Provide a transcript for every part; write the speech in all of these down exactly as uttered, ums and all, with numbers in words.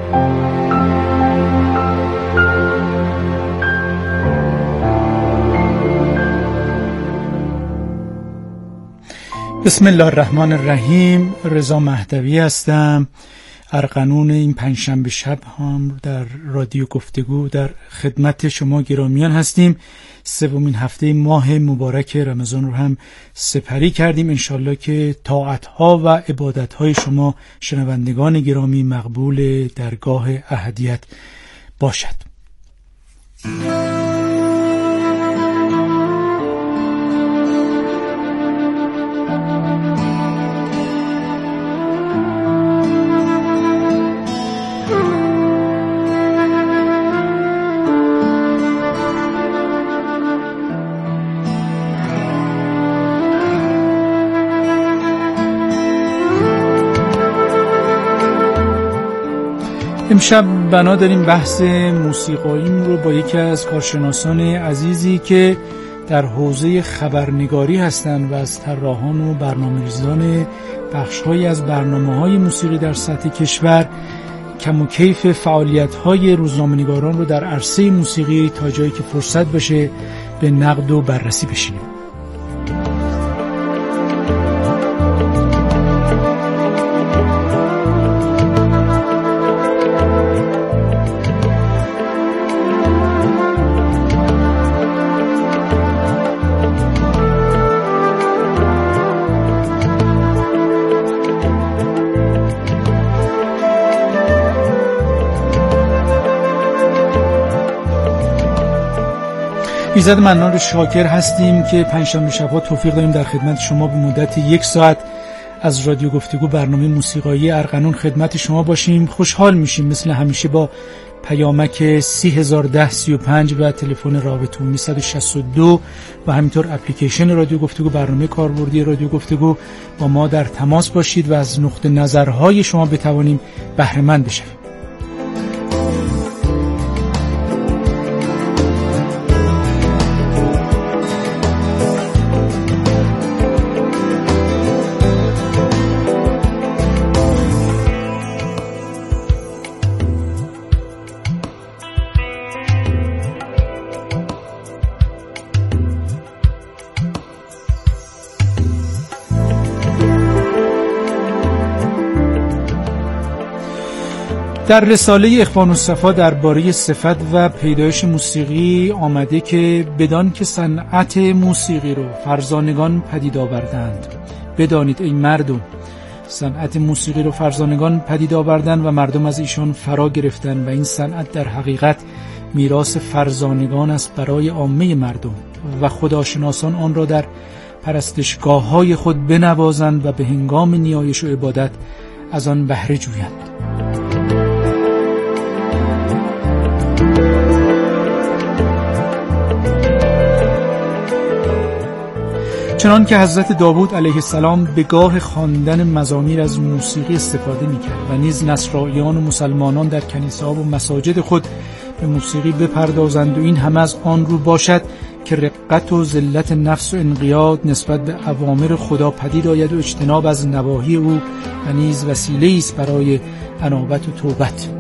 بسم الله الرحمن الرحیم. رضا مهدوی هستم. ارغنون این پنجشنبه شب هم در رادیو گفتگو در خدمت شما گرامیان هستیم. سومین هفته ماه مبارک رمضان رو هم سپری کردیم. انشالله که طاعت‌ها و عبادت‌های شما شنوندگان گرامی مقبول درگاه احدیت باشد. امشب بنا داریم بحث موسیقاییم رو با یکی از کارشناسان عزیزی که در حوزه خبرنگاری هستند و از طراحان و برنامه‌ریزان بخش‌هایی از برنامه‌های موسیقی در سطح کشور کم و کیف فعالیت‌های روزنامه‌نگاران رو در عرصه موسیقی تا جایی که فرصت بشه به نقد و بررسی بشینیم. ایزد منان شاکر هستیم که پنجشنبه شب‌ها توفیق داریم در خدمت شما به مدت یک ساعت از رادیو گفتگو برنامه موسیقایی ارغنون خدمت شما باشیم. خوشحال میشیم مثل همیشه با پیامک سی هزار و ده سی و پنج و تلفن رابطه‌عمومی صد و شصت و دو و همینطور اپلیکیشن رادیو گفتگو برنامه کاربردی رادیو گفتگو با ما در تماس باشید و از نقطه نظرهای شما بتوانیم بهره مند بشویم. در رساله اخوان الصفا درباره صفت و پیدایش موسیقی آمده که بدان که صنعت موسیقی رو فرزانگان پدید آوردند، بدانید ای مردم صنعت موسیقی رو فرزانگان پدید آوردند و مردم از ایشان فرا گرفتند و این صنعت در حقیقت میراث فرزانگان است برای عامه مردم و خداشناسان آن را در پرستشگاه‌های خود بنوازند و به هنگام نیایش و عبادت از آن بهره جویند. چنان که حضرت داوود علیه السلام به گاه خواندن مزامیر از موسیقی استفاده می‌کرد و نیز نصرانیان و مسلمانان در کنیسه‌ها و مساجد خود به موسیقی بپردازند و این همه از آن رو باشد که رقت و ذلت نفس و انقیاد نسبت به اوامر خدا پدید آید و اجتناب از نواهی او و نیز وسیله‌ای است برای انابت و توبت.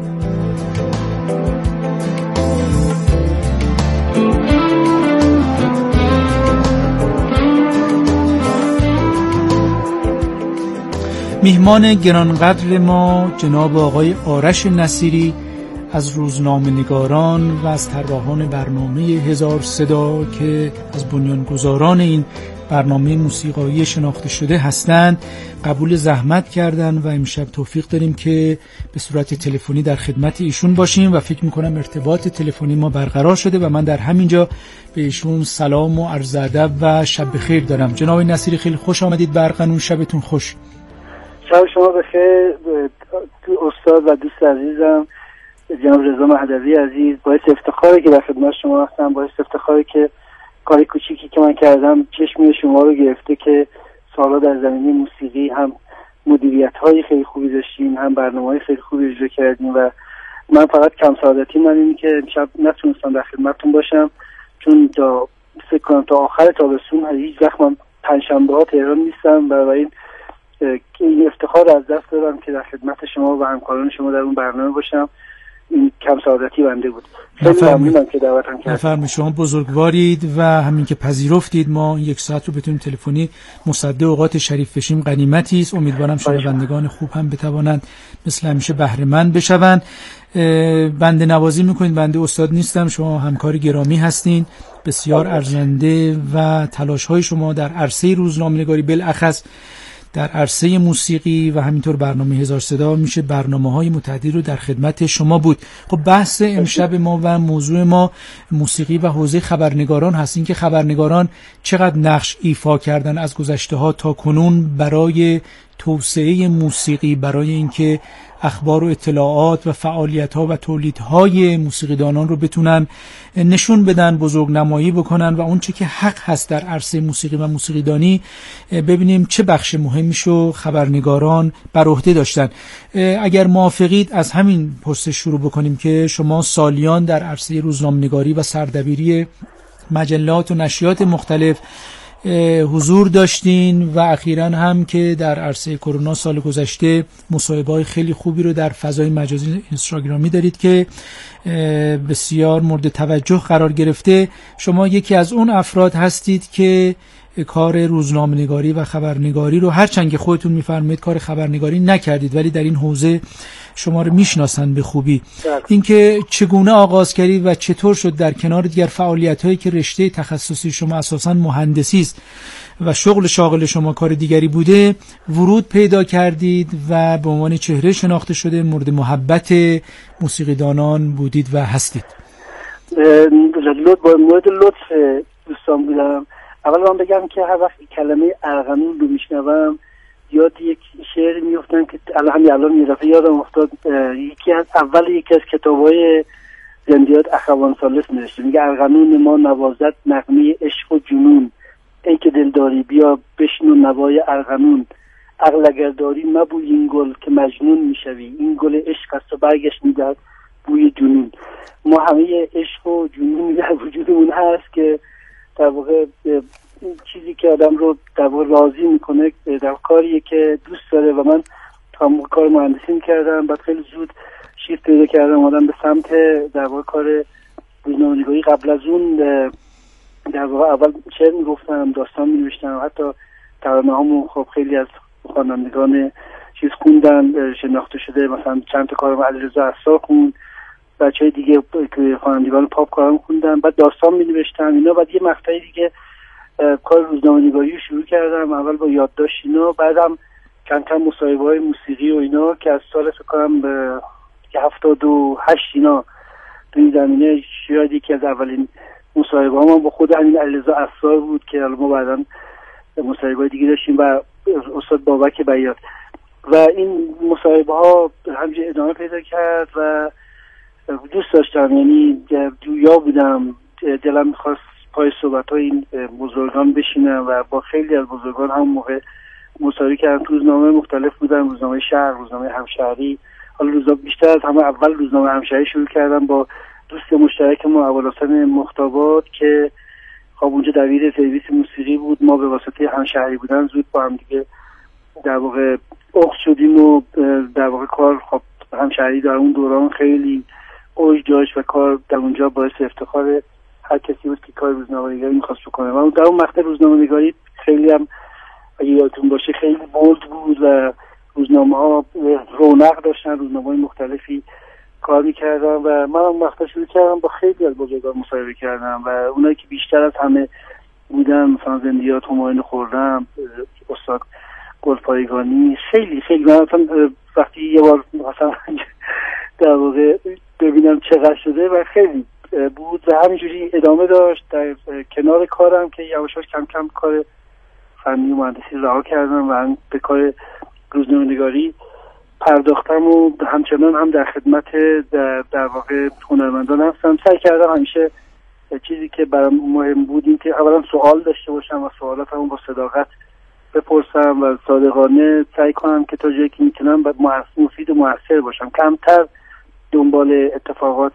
میهمان گرانقدر ما جناب آقای آرش نصیری از روزنامه‌نگاران و از طراحان برنامه هزار صدا که از بنیانگذاران این برنامه موسیقایی شناخته شده هستند قبول زحمت کردن و امشب توفیق داریم که به صورت تلفنی در خدمت ایشون باشیم و فکر میکنم ارتباط تلفنی ما برقرار شده و من در همینجا به ایشون سلام و عرض ادب و شب بخیر دارم. جناب نصیری خیلی خوش آمدید به ارغنون. شبتون خوش. شب شما بخیر استاد و دوست عزیزم جناب رضا مهدوی عزیز. باعث افتخاره که در خدمت شما هستم، باعث افتخاره که کاری کوچیکی که من کردم چشم شما رو گرفته که سالا در زمینه موسیقی هم مدیریت‌های خیلی خوبی داشتیم، هم برنامه‌های خیلی خوبی اجرا کردیم و من فقط کم سعادتی من اینه که امشب نتونستم در خدمتتون باشم چون تا فکر کنم تا آخر تابستون هیچ وقت من پنجشنبه‌ها تهران نیستم و این این افتخار از دست دادم که در خدمت شما و همکاران شما در اون برنامه باشم. این کم سعادتی بنده بود. خیلی ممنونم که دعوتم کردید. نفرم شما بزرگوارید و همین که پذیرفتید ما یک ساعت رو بتونیم تلفنی مصدق اوقات شریف بشیم غنیمتی است. امیدوارم شنوندگان خوب هم بتوانند مثل همیشه بهره مند بشوند. بنده نوازی میکنید، بنده استاد نیستم، شما همکار گرامی هستین. بسیار ارزنده و تلاش های شما در عرصه روزنامه‌نگاری بالاخص در عرصه موسیقی و همینطور برنامه هزار صدا میشه برنامه‌های متعددی رو در خدمت شما بود. خب بحث امشب ما و موضوع ما موسیقی و حوزه خبرنگاران هست. این که خبرنگاران چقدر نقش ایفا کردن از گذشته‌ها تا کنون برای توسعه موسیقی، برای اینکه اخبار و اطلاعات و فعالیت‌ها و تولیدهای موسیقیدانان رو بتونن نشون بدن، بزرگ نمایی بکنن و اون چه که حق هست در عرصه موسیقی و موسیقیدانی ببینیم چه بخش مهمیشو خبرنگاران بر عهده داشتن. اگر موافقید از همین پرسش شروع بکنیم که شما سالیان در عرصه روزنامه‌نگاری و سردبیری مجلات و نشریات مختلف حضور داشتین و اخیراً هم که در عرصه کرونا سال گذشته مصاحبه‌های خیلی خوبی رو در فضای مجازی اینستاگرامی دارید که بسیار مورد توجه قرار گرفته. شما یکی از اون افراد هستید که کار روزنامه‌نگاری و خبرنگاری رو هرچند که خودتون می‌فرمایید کار خبرنگاری نکردید ولی در این حوزه شما رو میشناسن به خوبی. اینکه چگونه آغاز کردید و چطور شد در کنار دیگر فعالیت‌هایی که رشته تخصصی شما اساساً مهندسی است و شغل شاغل شما کار دیگری بوده ورود پیدا کردید و به عنوان چهره شناخته شده مورد محبت موسیقیدانان بودید و هستید. لطف با مورد لطف دوستان بودم. اول من بگم که هر وقت کلمه ارغنون رو میشنوم یاد یک شعر میفتن که الان همین الان یه دفعه یادم افتاد. یکی از اول یکی از کتاب‌های زندیات اخوان ثالث نوشته، میگه ارغنون ما نوازد نغمه عشق و جنون، ای که دلداری بیا بشنو نوای ارغنون، عقل اگر داری مبوی این گل که مجنون میشوی، این گل عشق است و برگشت میدهد بوی جنون. ما همه عشق و جنون در وجودمون هست که در واقع این چیزی که آدم رو در واقع راضی میکنه در کاریه که دوست داره و من هم کار مهندسی میکردم، بعد خیلی زود شیفت پیدا کردم آدم به سمت در واقع کار روزنامه‌نگاری. قبل از اون در واقع اول شعر میگفتم، داستان مینوشتم، حتی ترانه‌هامو خب خیلی از خوانندگان چیز خوندن شناخته شده، مثلا چند تا کارم علیرضا عصار خوند، بچهای دیگه که خوانندگان پاپ کارم خوندن، بعد داستان مینوشتم اینا. بعد یه مقطعی دیگه کار روزنامه‌نگاری رو شروع کردم، اول با یادداشت اینا، بعدم چند تا مصاحبه‌های موسیقی و اینا که از سال فکر کنم به هفتاد و هشت اینا تو این زمینه شاید یکی از اولین مصاحبه‌هام با خود همین علیرضا عصار بود که الان ما بعداً مصاحبه‌های دیگه داشتیم و استاد بابک بیات و این مصاحبه‌ها همینجوری ادامه پیدا کرد و دوست داشتم، یعنی جویا بودم، دلم می‌خواست پای صحبت‌های این بزرگان بشینم و با خیلی از بزرگان هم موقع مصاحبه کردم. تو روزنامه مختلف بودم، روزنامه شهر، روزنامه همشهری. حالا روزنامه بیشتر از همه اول روزنامه همشهری شروع کردم با دوست مشترک ما ابوالحسن مختابات که خب اونجا دبیر سرویس موسیقی بود. ما به واسطه همشهری بودن زود با هم دیگه در واقع اخت شدیم و در واقع کار خب همشهری در اون دوران خیلی اوج داشت و کار در اونجا باعث افتخار هر کسی بود که کار روزنامه‌نگاری می‌خواست بکنه. و در اون مقطع روزنامه‌نگاری خیلی هم اگه یادتون باشه خیلی بولد بود و روزنامه‌ها رونق داشتن، روزنامه‌های مختلفی کار می‌کردن و من اون مقطع شروع کردم با خیلی از بزرگان مصاحبه کردم و اونایی که بیشتر از همه بودن مثلا زندیات همایون خرم، استاد گلپایگانی، خیلی خیلی من مثلا وقتی یه بار مثلا در واقع ببینم چقدر شده و خیلی بود و همینجوری ادامه داشت در کنار کارم که یواش یواش کم کم کار فنی و مهندسی رها کردم و به کار روزنامه‌نگاری پرداختم و همچنان هم در خدمت در, در واقع هنرمندان هستم. سعی کردم همیشه چیزی که برام مهم بود این که اولا سوال داشته باشم و سوالاتمو با صداقت بپرسم و صادقانه سعی کنم که تا جایی که میتونم مفید و موثر باشم، کمتر دنبال اتفاقات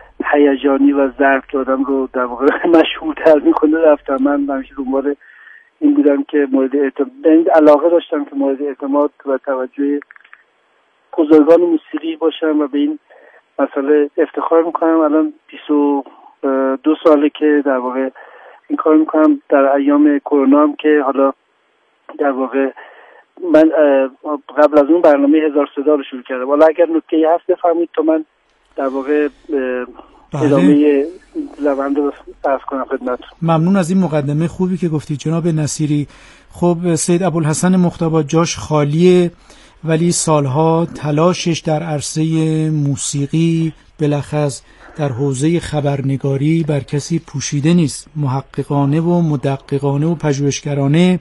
هیجانی و ضرب که آدم رو در واقع مشهورتر میکنه رفتم. من همیشه دنبال این بودم که مورد اعتماد، علاقه داشتم که مورد اعتماد و توجه بزرگان موسیقی باشم و به این مسئله افتخار میکنم. الان بیست و دو ساله که در واقع این کار میکنم. در ایام کرونا هم که حالا در واقع من قبل از اون برنامه هزار صدا رو شروع کردم. حالا اگر نکته‌ای هست بفرمایید تا من در واقع ادامه روند رو عرض کنم خدمتتون. ممنون از این مقدمه خوبی که گفتید جناب نصیری. خب سید ابوالحسن مختبا جاش خالیه، ولی سالها تلاشش در عرصه موسیقی بلخص در حوزه خبرنگاری بر کسی پوشیده نیست. محققانه و مدققانه و پژوهشگرانه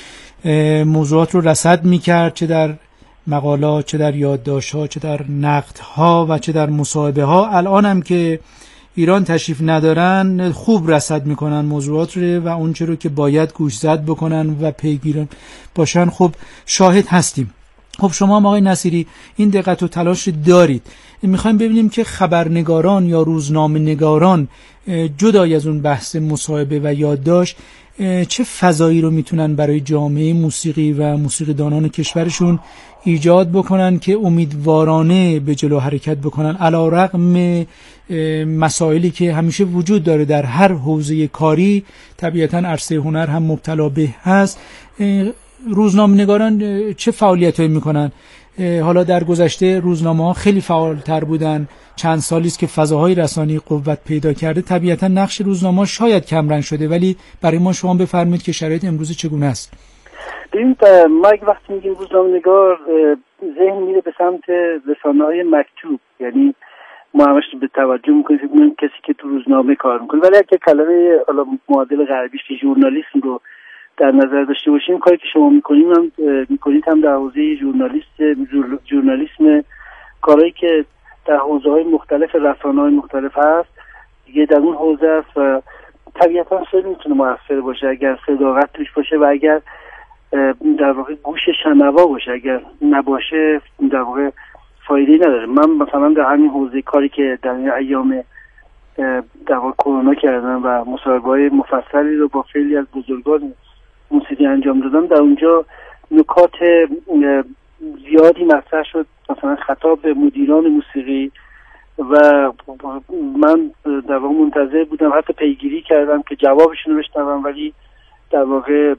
موضوعات رو رصد می‌کرد، چه در مقالات، چه در یادداشت‌ها، چه در نقدها و چه در مصاحبه‌ها. الان هم که ایران تشریف ندارن خوب رصد میکنن موضوعات رو و اونچه رو که باید گوشزد بکنن و پیگیر باشن خب شاهد هستیم. خب شما هم آقای نصیری این دقت و تلاش دارید. میخوایم ببینیم که خبرنگاران یا روزنامه نگاران جدای از اون بحث مصاحبه و یادداشت چه فضایی رو میتونن برای جامعه موسیقی و موسیقیدانان کشورشون ایجاد بکنن که امیدوارانه به جلو حرکت بکنن، علی رغم مسائلی که همیشه وجود داره در هر حوزه کاری. طبیعتاً عرصه هنر هم مبتلا به هست. روزنامه‌نگاران چه فعالیتایی میکنن؟ حالا در گذشته روزنامه‌ها خیلی فعالتر بودن، چند سالی است که فضاهای رسانه‌ای قوت پیدا کرده. طبیعتاً نقش روزنامه‌ها شاید کمرنگ شده، ولی برای ما شما بفرمایید که شرایط امروز چگونه است؟ ببین ما وقتی میگیم روزنامه‌نگار ذهن میره به سمت رسانه‌های مکتوب، یعنی ما همش به توجه میکنیم کسی که تو روزنامه کار میکنه. ولی اگه کلمه حالا معادل غربیش که ژورنالیسم رو در نظر داشته باشیم، کاری که شما میکنیم هم میکنید هم در حوزه ژورنالیست ژورنالیسم، کارهایی که در حوزه‌های مختلف رسانه‌های مختلف هست دیگه در اون حوزه است و طبیعتاً خیلی میتونه موثر باشه اگر صداقت توش باشه و اگر در واقع گوش شنوا باشه. اگر نباشه در واقع فایده‌ای نداره. من مثلا در همین حوزه کاری که در این ایام در واقع کرونا کردم و مصاحبه‌های مفصلی رو با خیلی از بزرگان موسیقی انجام دادم، در اونجا نکات زیادی مطرح شد، مثلا خطاب به مدیران موسیقی و من در واقع منتظر بودم، حتی پیگیری کردم که جوابشون رو بشنوم، ولی در واقع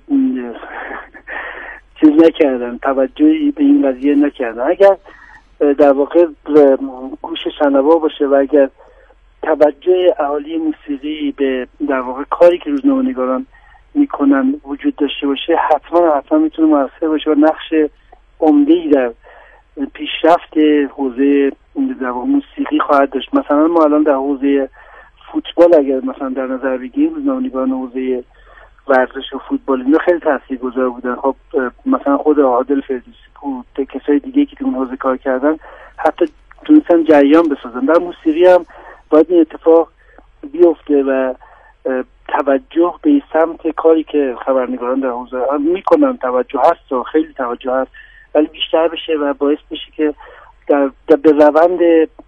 چیز نکردم، توجهی به این قضیه نکردم. اگر در واقع گوش شنوا باشه و اگر توجه اهالی موسیقی به در واقع کاری که روزنامه‌نگاران میکنن وجود داشته باشه، حتما حتما میتونه موثر باشه و نقش عمده‌ای در پیشرفت حوزه در واقع موسیقی خواهد داشت. مثلا ما الان در حوزه فوتبال اگر مثلا در نظر بگیریم، روزنامه‌نگاران حوزه ورزش و فوتبال اینا خیلی تاثیرگذار بودن. خب مثلا خود عادل فردوسی پور، کسای دیگه که تو اون حوزه کار کردن حتی تونستن جریان بسازن. در موسیقی هم باید این اتفاق بیفته و توجه به سمت کاری که خبرنگاران در حوزه میکنن توجه هست و خیلی توجه هست، ولی بیشتر بشه و باعث بشه که در, در به روند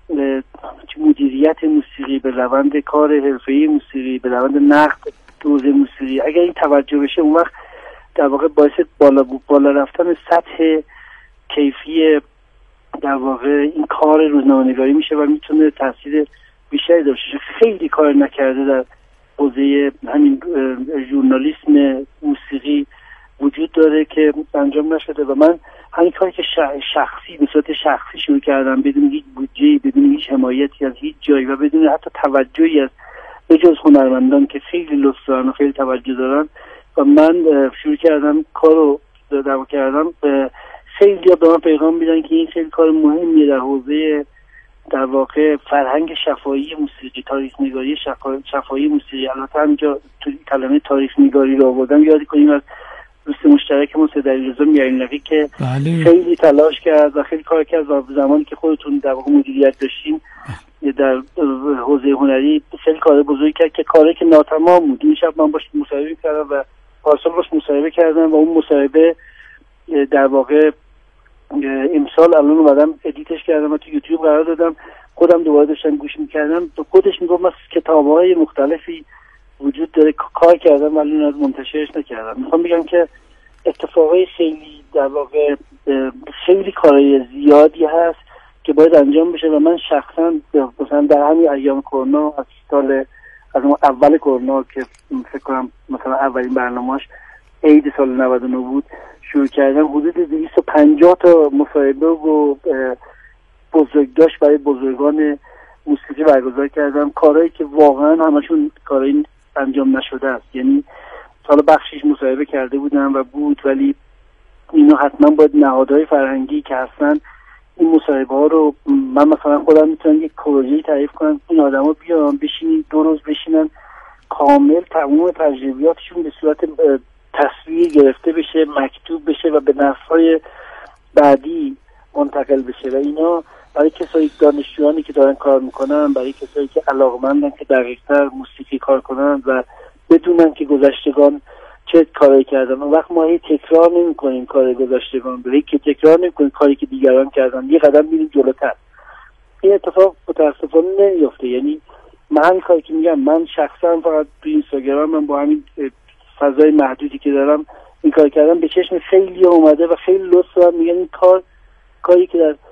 مدیریت موسیقی، به روند کار حرفه‌ای موسیقی، به روند نقد حوزه موسیقی اگر این توجه بشه، اون وقت در واقع باعث بالا بالا رفتن سطح کیفی در واقع این کار روزنامه‌نگاری میشه و میتونه تاثیر بیشتری داشته. خیلی کار نکرده در حوزه همین ژورنالیسم موسیقی وجود داره که انجام نشده و من همین کاری که شخصی به صورت شخصی شروع کردم بدون هیچ بودجه، بدون هیچ حمایتی از هیچ جایی و بدون حتی توجهی از به جز هنرمندان که خیلی لطف دارن و خیلی توجه دارن و من شروع کردم کارو دعوا کردم. خیلی ها به من پیغام میدن که این خیلی کار مهمیه در حوزه در واقع فرهنگ شفاهی موسیقی، تاریخ نگاری شفاهی موسیقی. البته همینجا تو کلمه تاریخ نگاری رو آوردم، یاد کنیم از دوست مشترک ما سید علیرضا میرنقی که بله. خیلی تلاش کرد و خیلی کار کرد و زمانی که خودتون در واقع مدیریت داشتین در حوزه هنری خیلی کار بزرگی کرد که کاری که ناتمام بود. این شب من باش مصاحبه کردم و پارسال باش مصاحبه کردم و اون مصاحبه در واقع امسال الان اومدم ادیتش کردم و تو یوتیوب قرار دادم، خودم دوباره داشتم گوش میکردم. خودش میگفت من کتاب‌های مختلفی وجود داره کار کردم ولی اون از منتشرش نکردم. میخوام بگم که اتفاقای خیلی در واقع خیلی کارهای زیادی هست که باید انجام بشه و من شخصا مثلا در همین ایام کرونا از سال از اول کرونا که فکر کنم مثلا اولین برنامه‌اش عید سال نود و نه بود شروع کردم، حدود دویست و پنجاه تا مصاحبه و بزرگداشت برای بزرگان موسیقی برگزار کردم، کارهایی که واقعا همشون کارهایی انجام نشده است. یعنی حالا بخشیش مصاحبه کرده بودم و بود، ولی اینا حتما باید نهادهای فرهنگی که هستن این مصاحبه ها رو، من مثلا خودم میتونم یک پروژه‌ای تعریف کنم این آدما بیان بشینن دو روز بشینن کامل تمام تجربیاتشون به صورت تصویر گرفته بشه، مکتوب بشه و به نسل‌های بعدی منتقل بشه و اینا برای کسایی دانشجویانی که دارن کار میکنن، برای کسایی که علاقمندن که دقیق‌تر موسیقی کار کنن و بدونن که گذشتگان چه کاری کردن. اون وقت ما هیچ تکرار نمی‌کنیم کار گذشتگان، برای که تکرار نمی‌کنیم کاری که دیگران کردن، یه قدم میریم جلوتر. این اتفاق متأسفانه نمیفته. یعنی من کاری که میگم، من شخصا فقط تو اینستاگرام من با همین فضای محدودی که دارم این کار کردم به چشم خیلی اومده و خیلی لطف دارم. میگن این کار کاری که در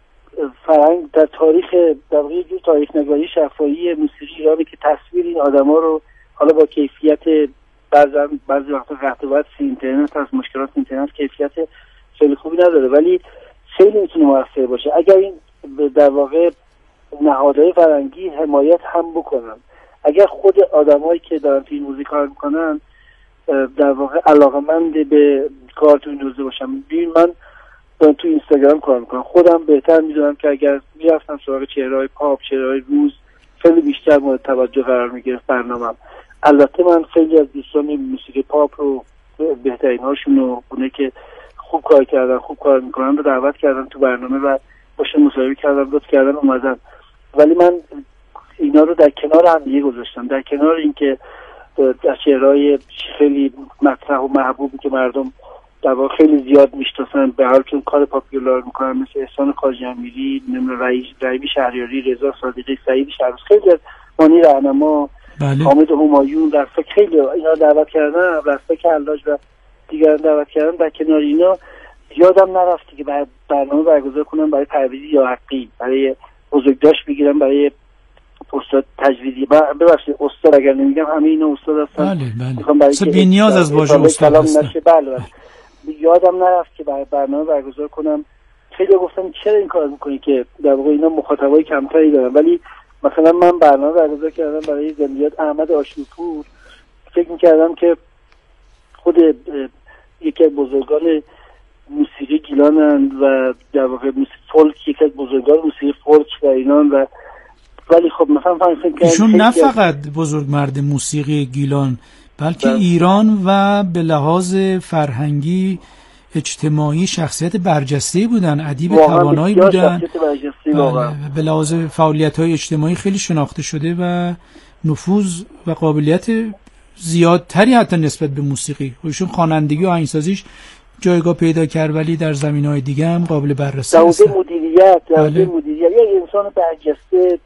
فرهنگ در تاریخ در واقع جو تاریخ نگاری شفاهی موسیقی ایرانی که تصویر این آدما رو حالا با کیفیت بعضی بعضی وقتا قطع و وصل اینترنت از مشکلات اینترنت کیفیت خیلی خوبی نداره، ولی خیلی میتونه موثر باشه اگر این در واقع نهادهای فرهنگی حمایت هم بکنن. اگر خود آدمایی که دارن تو این موزیک کار میکنن در واقع علاقه‌مند به کار تو این حوزه باشن. ببین من دارم تو اینستاگرام کار میکنم، خودم بهتر میدونم که اگر میرفتم سراغ چهره‌های پاپ، چهره‌های روز، خیلی بیشتر مورد توجه قرار میگرفت برنامه‌ام. البته من خیلی از دوستان موسیقی پاپ رو بهترین هاشون رو اونه که خوب کار کردن خوب کار میکنن رو دعوت کردم تو برنامه و باشه مصاحبه کردم، لطف کردن اومدن، ولی من اینا رو در کنار هم دیگه گذاشتم، در کنار اینکه در چهره‌های خیلی مطرح و محبوبی که مردم در واقع خیلی زیاد میشناسن به هر چون کار پاپولار میکنن، مثل احسان خواجه امیری، نمیدونم رئیس رئیس شهریاری، رضا صادقی، سعید شهرس، خیلی از مانی رهنما، بله. حامد همایون، در فکر خیلی اینا دعوت کردن، رفیق حلاج و دیگران دعوت کردن. در کنار اینا یادم نرفت که بعد برنامه برگزار کنم برای پرویزی یا حقی، برای بزرگداشت بگیرم، برای استاد تجویدی. ببخشید استاد اگر نمیگم همه اینا استاد هستن. بله بله. سه بی نیاز از واژه استاد هستن. بله بله. یادم نرفت که برای برنامه برگزار کنم. خیلی گفتم چرا این کار میکنی که در واقع اینا مخاطبای کمتری دارن، ولی مثلا من برنامه برگزار کردم برای زندیات احمد آشورپور. فکر میکردم که خود یکی از بزرگان موسیقی گیلانن و در واقع موسیقی فولک، یکی از بزرگان موسیقی فولک در ایران، و ولی خب مثلا فکر کردم ایشون نه فقط بزرگ مرد موسیقی گیلان بلکه بله. ایران و به لحاظ فرهنگی اجتماعی شخصیت برجسته‌ای بودن، ادیب توانایی بودن، به لحاظ فعالیت‌های اجتماعی خیلی شناخته شده و نفوذ و قابلیت زیادتری حتی نسبت به موسیقی. ایشون خوانندگی و آهنگسازیش جایگاه پیدا کرد، ولی در زمینه‌های دیگه هم قابل بررسی است. در مدیریت، در مدیریت یک انسان برجسته،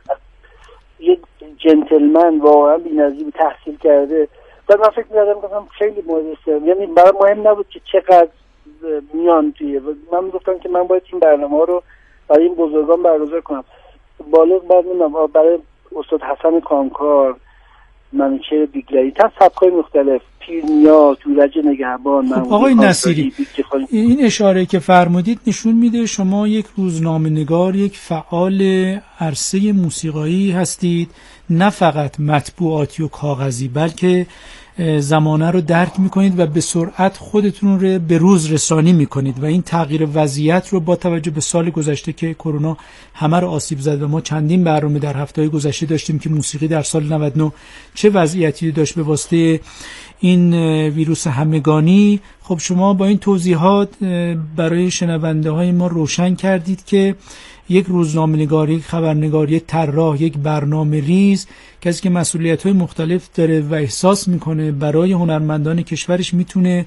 یک جنتلمن واقعا بی‌نظیر، تحصیل کرده. و من فکر می‌کردم گفتم خیلی مورد استفاده، یعنی برای مهم نبود که چقدر میان توی، من میگفتم که من باید این برنامه رو برای این بزرگان برگزار کنم. بالغ بعد نمیدونم برای استاد حسن کامکار، منوچهر بیگلری، تا سبکای مختلف، پیرنیا، تورج نگهبان. خب آقای نصیری، این اشاره که فرمودید نشون میده شما یک روزنامه نگار، یک فعال عرصه موسیقایی هستید، نه فقط مطبوعاتی و کاغذی، بلکه زمانه رو درک میکنید و به سرعت خودتون رو به روز رسانی میکنید و این تغییر وضعیت رو با توجه به سال گذشته که کرونا همه رو آسیب زد و ما چندین برنامه در هفته‌های گذشته داشتیم که موسیقی در سال نود و نه چه وضعیتی داشت به واسطه این ویروس همگانی. خب شما با این توضیحات برای شنونده های ما روشن کردید که یک روزنامه‌نگار، یک خبرنگار، یک طراح، یک برنامه ریز، کسی که مسئولیت‌های مختلف داره و احساس میکنه برای هنرمندان کشورش میتونه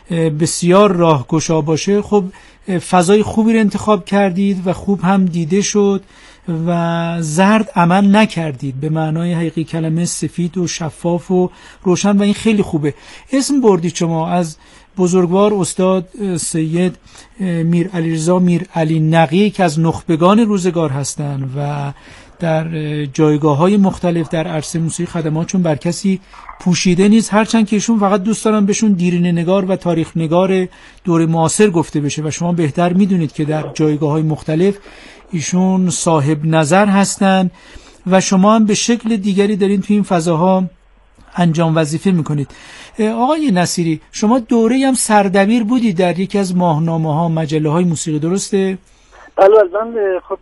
بسیار راهگشا باشه، خب فضای خوبی رو انتخاب کردید و خوب هم دیده شد و زرد عمل نکردید، به معنای حقیقی کلمه سفید و شفاف و روشن، و این خیلی خوبه. اسم بردید شما از بزرگوار استاد سید میر علیرضا میر علی نقی که از نخبگان روزگار هستند و در جایگاه‌های مختلف در عرصه موسیقی خدماتشون بر کسی پوشیده نیست، هرچند که ایشون فقط دوست دارن بهشون دیرینه نگار و تاریخ نگار دور معاصر گفته بشه و شما بهتر میدونید که در جایگاه‌های مختلف ایشون صاحب نظر هستند و شما هم به شکل دیگری دارین توی این فضاها انجام وظیفه میکنید. آقای نصیری، شما دوره هم سردبیر بودید در یکی از ماهنامه‌ها، مجله‌های موسیقی، درسته؟ بله من خب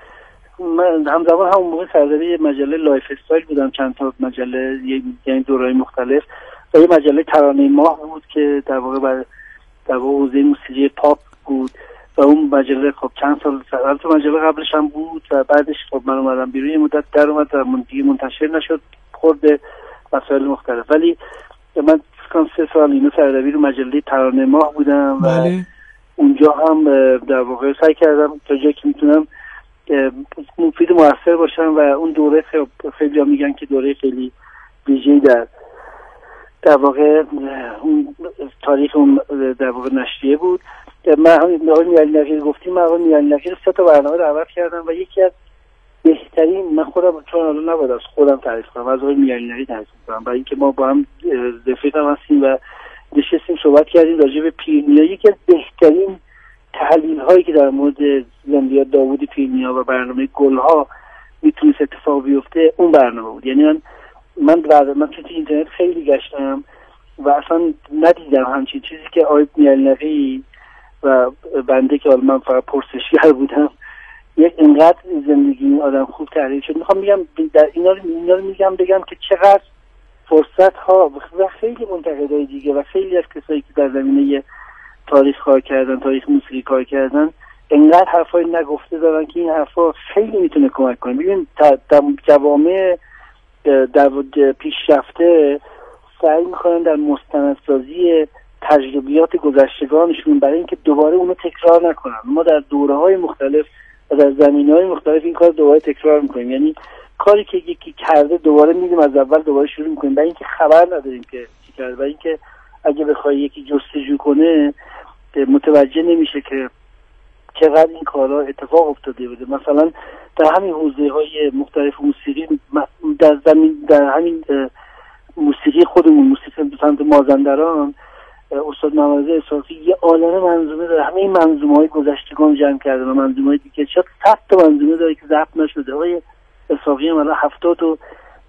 من همزمان همون موقع سردبیر مجله لایف استایل بودم، چند تا مجله، یعنی دوره‌های مختلف، و یه مجله ترانه ماه بود که در واقع بر در واقع حوزه موسیقی پاپ بود و اون مجله خب چند سال البته مجله قبلش هم بود و بعدش خب من اومدم بیرون، یه مدت در اومد و دیگه منتشر نشد، خورد مسائل مختلف، ولی من فکر سه سال اینو سردبیر مجله ترانه ماه بودم و بله. اونجا هم در واقع سعی کردم تا جایی که میتونم مفید موثر باشم و اون دوره خیلی ها میگن که دوره خیلی ویژه‌ای در در واقع اون تاریخ اون در واقع نشریه بود. من همین آقای میرعلی نقی گفتیم، من آقای میرعلی نقی رو سه تا برنامه دعوت کردم و یکی از بهترین، من خودم چون الان نباید از خودم تعریف کنم، از آقای میرعلی نقی تعریف کنم، برای اینکه ما با هم رفیق هم هستیم و نشستیم صحبت کردیم راجع به پیرنیا. یکی از بهترین تحلیل هایی که در مورد زندیات داوود پیرنیا و برنامه گلها میتونست اتفاق بیفته اون برنامه بود. یعنی من من بعد من تو اینترنت خیلی گشتم و اصلا ندیدم همچین چیزی که آقای میرعلی نقی و بنده که حالا من فقط پرسشگر بودم یک اینقدر زندگی این آدم خوب تحلیل شد. میخوام میگم در اینا رو اینا رو میگم بگم که چقدر فرصت ها و خیلی منتقدای دیگه و خیلی از کسایی که در زمینه تاریخ کار کردن، تاریخ موسیقی کار کردن، انقدر حرفای نگفته دارن که این حرفا خیلی میتونه کمک کنه. ببین در جوامع در پیشرفته سعی میکنن در مستندسازی تجربیات گذشتگانشون برای اینکه دوباره اونو تکرار نکنن. ما در دوره‌های مختلف و در زمینه‌های مختلف این کار دوباره تکرار میکنیم، یعنی کاری که یکی کرده دوباره میدیم از اول دوباره شروع میکنیم، برای اینکه خبر نداریم که چی کرده، برای اینکه اگه بخوای یکی جستجو کنه متوجه نمیشه که چقدر این کارها اتفاق افتاده بوده. مثلا در همین حوزه‌های مختلف موسیقی، در زمین در همین موسیقی خودمون، موسیقی سمت مازندران، استاد محمد اسحاقی یه عالمه منظومه داره، همه این منظومه‌های گذشتگان جمع کرده و منظومه‌های دیگه شاید صد تا منظومه داره که ضبط نشده. آقای اسحاقی هم الان هفتاد و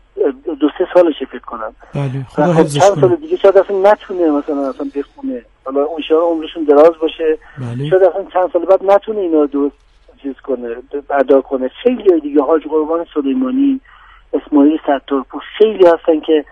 دو سه سالشه فکر کنم. بله خدا حفظش کنه. چند سال دیگه شاید اصلا نتونه مثلا اصلا بخونه، حالا اون شاید عمرشون دراز باشه. بله. شاید اصلا چند سال بعد نتونه اینا درست چیز کنه، ادا کنه. خیلی دیگه حاج قربان سلیمانی، اسماعیل ستارپور، خیلی هستن که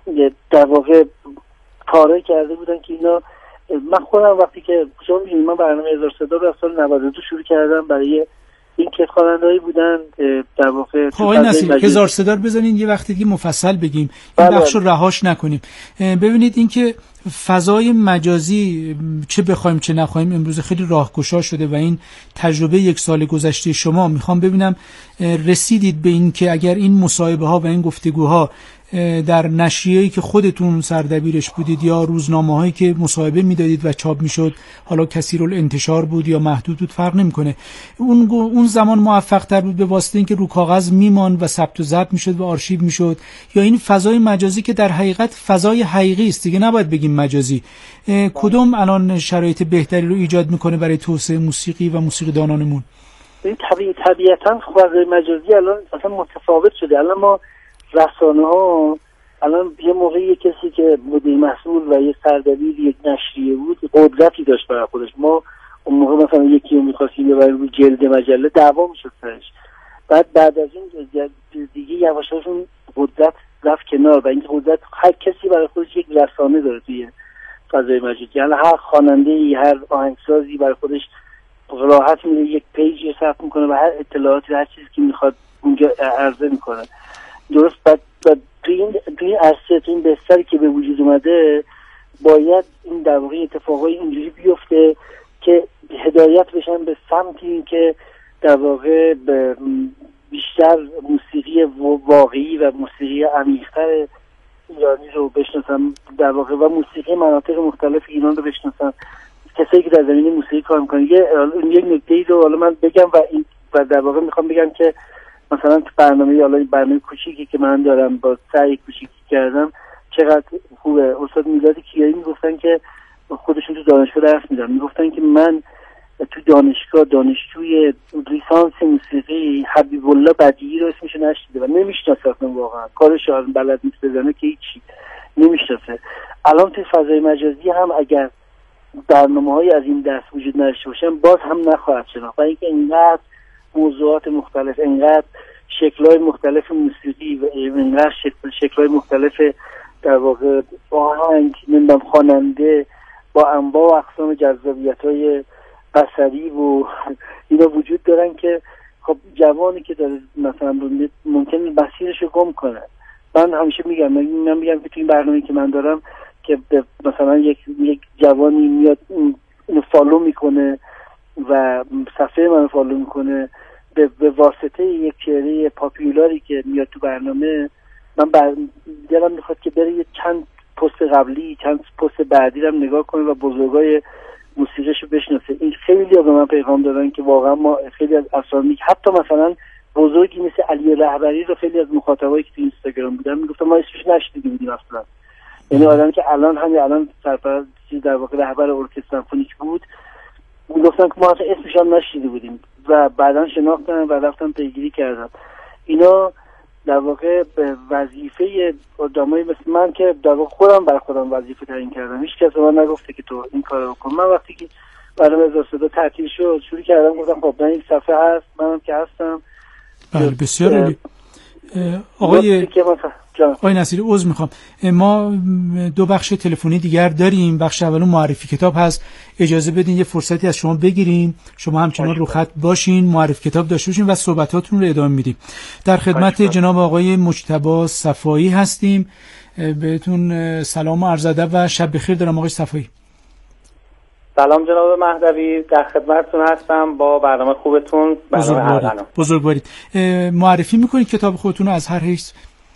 در واقع کارایی کرده بودن که اینا. من خودم وقتی که شما می‌بینید من برنامه هزار صدا رو از سال نود و دو شروع کردم، برای این که خواننده‌ای بودن در واقع آقای نصیری هزار صدا رو بزنین یه وقتی که مفصل بگیم، این بخش رو رهاش نکنیم. ببینید این که فضای مجازی چه بخوایم چه نخوایم امروز خیلی راهگشا شده و این تجربه یک سال گذشته شما، میخوام ببینم رسیدید به این که اگر این مصاحبه ها و این گفتگوها در نشریه‌ای که خودتون سردبیرش بودید یا روزنامه‌هایی که مصاحبه میدادید و چاپ میشد، حالا کثیرالانتشار بود یا محدود بود فرق نمیکنه، اون اون زمان موفق‌تر بود به واسطه اینکه رو کاغذ میماند و ثبت و ضبط میشد و آرشیو میشد، یا این فضای مجازی که در حقیقت فضای حقیقی است دیگه، نباید بگیم مجازی؟ کدوم الان شرایط بهتری رو ایجاد میکنه برای توسعه موسیقی و موسیقیدانانمون؟ این طبیعی طبیعتاً فضای مجازی الان اصلا متفاوت شده. الان ما رسانه ها الان یه موقعی کسی که مدیر مسئول و یه سردبیر یک نشریه بود قدرتی داشت برای خودش. ما اون موقع مثلا یکی رو می‌خواستیم ببریم روی جلد مجله دعوا می‌شد سرش، بعد بعد از این دیگه یواشاش اون قدرت رفت کنار و این قدرت هر کسی برای خودش یک رسانه داره توی فضای مجازی. یعنی هر خواننده‌ای، هر آهنگسازی برای خودش راحت میره یک پیجی ثبت میکنه و هر اطلاعاتی، هر چیزی که میخواد اونجا عرضه میکنه. درست بعد توی این توی این عرصه، توی این بستری که به وجود اومده، باید این در واقع اتفاقای اینجوری بیفته که هدایت بشن به سمتی که در واقع بیشتر موسیقی واقعی و موسیقی عمیق‌تر ایرانی رو بشناسم در واقع و موسیقی مناطق مختلف ایران رو بشناسم، کسایی که در زمینه موسیقی کار میکنن. یه یک نکته‌ای رو حالا من بگم و این و در واقع میخوام بگم که مثلا تو برنامه حالا برنامه کوچیکی که من دارم با سعی کوچیکی کردم چقدر خوبه. استاد میلاد کیایی میگفتن که خودشون تو دانشگاه درس میدن، میگفتن که من تو دانشگاه دانشجوی لیسانس موسیقی حبیب الله بدیعی رو اسمش نشنیده و نمیشناسم، واقعا کارش بلد نیست بزنه که هیچی نمیشناسه. الان تو فضای مجازی هم اگر برنامه‌های از این دست وجود نداشته باشن باز هم نخواهد شناخت، برای اینکه اینقدر موضوعات مختلف، اینقدر شکل‌های مختلف موسیقی و اینقدر شکل شکل‌های مختلف در واقع آهنگ، نمیدونم خواننده با انواع و اقسام جذابیت‌های بصری و اینا وجود دارن که خب جوانی که داره مثلا ممکنه مسیرش رو گم کنه. من همیشه میگم من میگم که تو این برنامه‌ای که من دارم که مثلا یک یک جوانی میاد اینو فالو میکنه و صفحه من فالو میکنه به, به واسطه یک چهره پاپیولاری که میاد تو برنامه، من بر... دلم میخواد که بره یه چند پست قبلی چند پست بعدی رو نگاه کنه و بزرگای موسیقیشو بشناسه. این خیلی به من پیغام دادن که واقعا ما خیلی از اسامی حتی مثلا بزرگی مثل علی رهبری رو خیلی از مخاطبایی که تو اینستاگرام بودن میگفتن ما اسمش نشنیده بودیم اصلا. یعنی آدمی که الان همین الان سرپرست در واقع رهبر ارکستر سمفونیک بود میگفتن که ما اصلا اسمش هم نشنیده بودیم و بعداً شناختن و رفتن پیگیری کردن. اینا در واقع به وظیفه آدمایی مثل من که در واقع خودم برای خودم وظیفه تعیین کردم، هیچ کس به من نگفته که تو این کارو بکن. من وقتی که برنامه هزار صدا تعطیل شد شروع کردم گفتم خب این صفحه هست، منم که هستم. بله بسیار عالی. آقای آقای نصیری عذر میخوام، ما دو بخش تلفنی دیگر داریم. بخش اول معرفی کتاب هست، اجازه بدین یه فرصتی از شما بگیریم، شما همچنان رو خط باشین، معرفی کتاب داشته باشین و صحبتاتون رو ادامه میدیم. در خدمت جناب آقای مجتبی صفایی هستیم. بهتون سلام و عرض ادب و شب بخیر دارم آقای صفایی. سلام جناب مهدوی، در خدمتتون هستم با برنامه خوبتون. بزرگوارید بزرگوارید. معرفی میکنید کتاب خودتون رو از هر حیث؟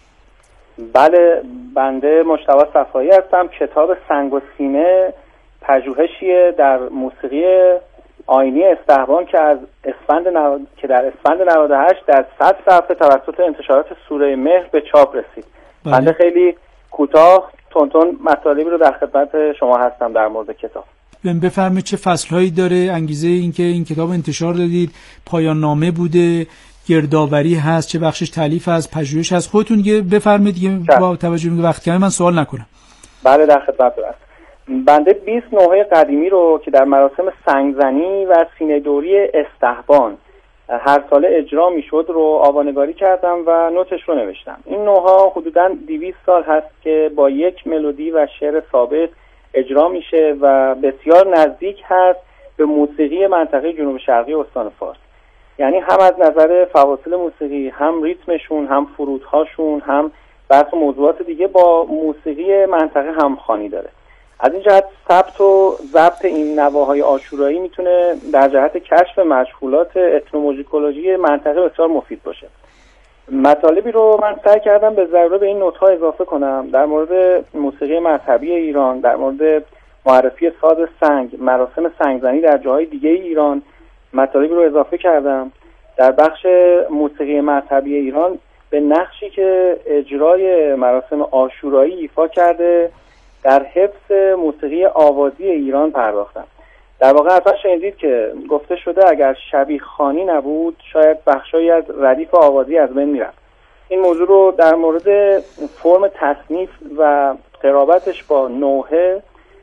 بله، بنده مجتبی صفایی هستم. کتاب سنگ و سینه پژوهشیه در موسیقی آیینی استحبان که از اسفند نو... که در اسفند نود و هشت در صد صفحه توسط انتشارات سوره مهر به چاپ رسید. بله. بنده خیلی کوتاه تونتون مطالبی رو در خدمت شما هستم در مورد کتاب. بفرمایید چه فصل‌هایی داره؟ انگیزه اینکه این کتاب انتشار دادید پایان نامه بوده، گردآوری هست، چه بخشش تالیف هست، پژوهش هست؟ خودتون دیگه بفرمایید دیگه با توجه به وقت کمی من سوال نکنم. بله در خدمتتون هستم. بنده بیست نوحه قدیمی رو که در مراسم سنگزنی و سینه دوری استحبان هر ساله اجرا میشد رو آوانگاری کردم و نوتش رو نوشتم. این نوحه حدوداً دویست سال هست که با یک ملودی و شعر ثابت اجرا میشه و بسیار نزدیک هست به موسیقی منطقه جنوب شرقی استان فارس. یعنی هم از نظر فواصل موسیقی، هم ریتمشون، هم فرودهاشون، هم بحث موضوعات دیگه با موسیقی منطقه همخوانی داره. از این جهت ثبت و ضبط این نواهای عاشورایی میتونه در جهت کشف مشغولات اتنوموزیکولوژی منطقه بسیار مفید باشه. مطالبی رو من سعی کردم به ضروره به این نوت‌ها اضافه کنم در مورد موسیقی مذهبی ایران، در مورد معرفی ساز سنگ، مراسم سنگزنی در جاهای دیگه ایران مطالبی رو اضافه کردم. در بخش موسیقی مذهبی ایران به نقشی که اجرای مراسم عاشورایی ایفا کرده در حفظ موسیقی آوازی ایران پرداختم. در واقع اصلا شنیدید که گفته شده اگر شبیه خوانی نبود شاید بخشایی از ردیف آوازی از بین میرفت. این موضوع رو در مورد فرم تصنیف و قرابتش با نوحه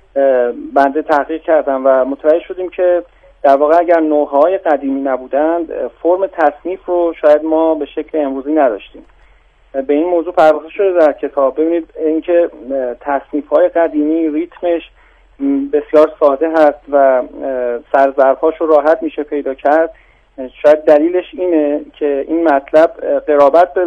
بنده تحقیق کردم و متوجه شدیم که در واقع اگر نوحه‌های قدیمی نبودند فرم تصنیف رو شاید ما به شکل امروزی نداشتیم. به این موضوع پرداخته شده در کتاب. ببینید اینکه تصنیف‌های قدیمی ریتمش بسیار ساده هست و سرظرف‌هاش رو راحت میشه پیدا کرد. شاید دلیلش اینه که این مطلب قرابت